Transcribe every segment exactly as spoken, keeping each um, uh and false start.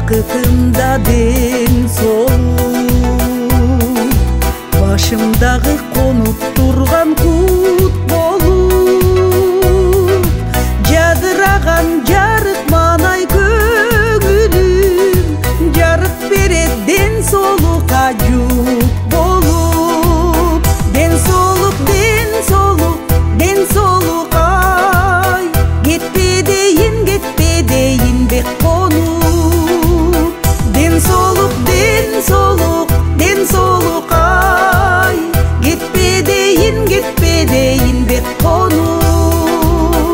бакытымда ден соолук, башымдагы конуп турган кут болуп, жадыраган жарык маанай көңүлүм, жарык берет ден соолукка жук болуп. Ден соолук, ден соолук, ден соолук ай, кетпе дейин, кетпе дейин бек конуп. Ден соолук, ден соолук, ден соолук ай, кетпе дейин, кетпе дейин бек конуп.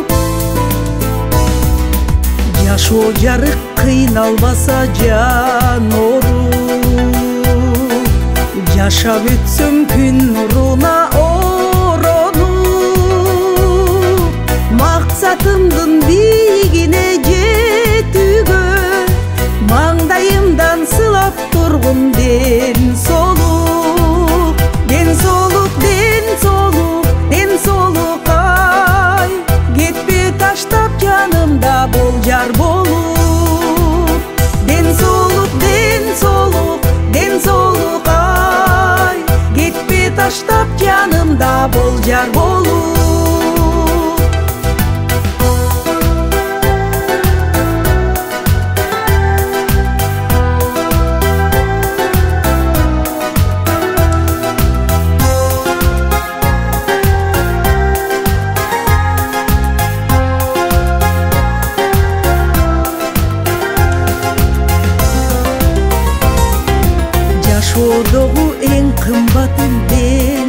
Жашоо жарык кыйналбаса жан оруп, жашап өтсөм күн нуруна оронуп, максатымдын бийигине жетүүгө маңдайымдан сылап тургун ден соолук. Ден соолук, ден соолук, ден соолук ай, кетпе таштап жанымда бол жар болуп. Ден соолук, ден соолук, ден соолук ай, кетпе таштап жанымда бол жар болуп. Жашоодогу эң кымбаты ден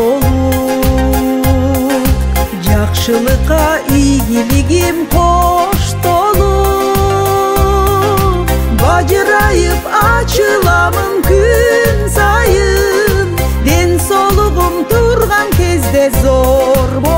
соолук, жакшылыкка ийгилигим коштолуп, бажырайып ачыламын күн сайын, ден соолугум турган кезде зор болуп.